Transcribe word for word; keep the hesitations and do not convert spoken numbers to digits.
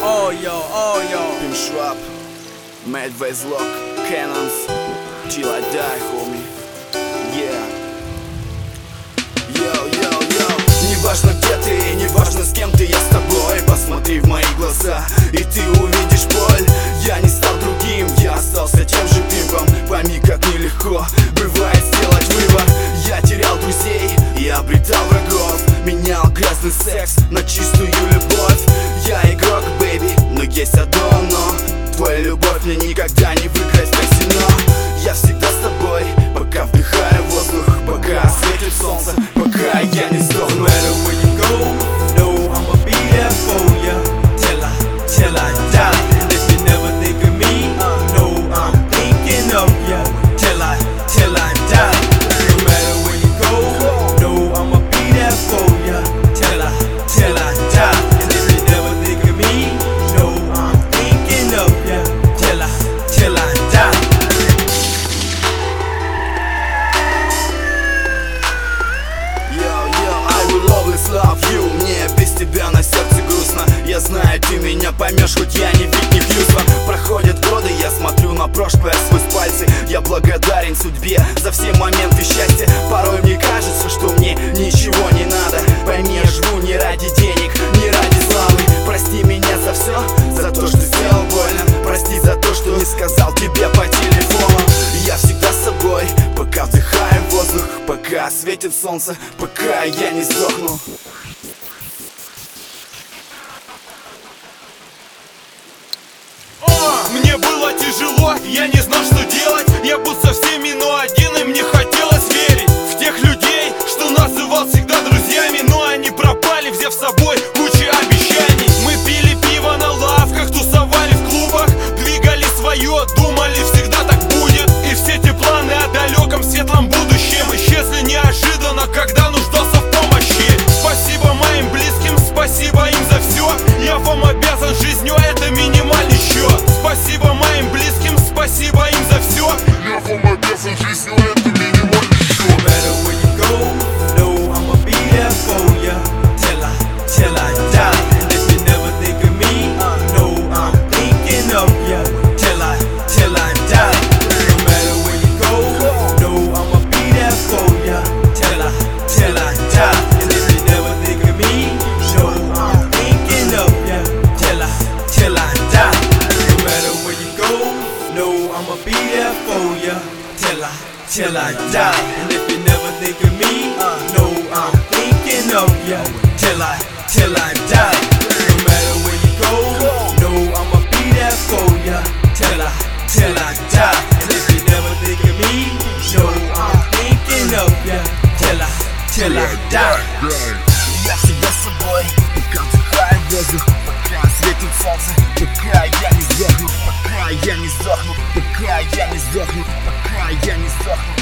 Oh yo, oh yo. Pim Schwab, Mad Lock, Cannons, Till I Die, homie. Yeah. Йо, йо, йо. Неважно где ты, неважно с кем ты, я с тобой. Посмотри в мои глаза, и ты увидишь боль. Я не стал другим, я остался тем же пимпом. Пойми, как нелегко бывает сделать выбор. Я терял друзей и обретал врагов. Менял грязный секс на чистую любовь. Я игрок, бэйби, но есть одно но. Твоя любовь мне никогда не выиграть в казино. Я всегда с тобой, пока вдыхаю воздух, пока светит солнце, пока я не сдохну. Love you, мне без тебя на сердце грустно. Я знаю, ты меня поймешь, хоть я не вид, не вьюзло. Проходят годы, я смотрю на прошлое сквозь пальцы. Я благодарен судьбе за все моменты счастья. Порой мне кажется, что мне ничего не надо. Пойми, я живу не ради денег, не ради славы. Прости меня за все, за то, что сделал больно. Прости за то, что не сказал тебе по телефону. Я всегда с собой, пока вдыхаю воздух, пока светит солнце, пока я не сдохну. Мне было тяжело, я не знал, что делать. Я был со всеми, но один, и мне хотелось верить в тех людей, что называл всегда друзьями. Но они пропали, взяв с собой кучу обещаний. Мы пили пиво на лавках, тусовали в клубах, двигали свое, думали, всегда так будет. И все эти планы о далеком светлом будущем исчезли неожиданно, когда нуждался в помощи. Спасибо моим близким, спасибо им за все. Я вам обязан жизнью, это минимальный счет. Спасибо моим близким, спасибо им за все. Я вам обязан жизнью, это минимальный счет. No matter where you go, no, I'ma be there for ya till I, till I die. And if you never think of me, no, I'm thinking of ya till I, till I die. No matter where you go, no, I'ma be there for ya till I, till I die. And if you never think of me, no, I'm thinking of ya till I, till I die. No matter where you go, no, I'ma be there for ya till I, till I die. And if you never think of me, no, I'm thinking of ya till I, till I die. No matter where you go, no, I'ma be there for ya till I, till I die. And if you never think of me, no, I'm thinking of ya till I, till I die. Я всегда с собой, пока вдыхаю воздух, пока светит солнце, пока я не сдохну, пока я не сдохну, пока я не сдохну, пока я не сдохну.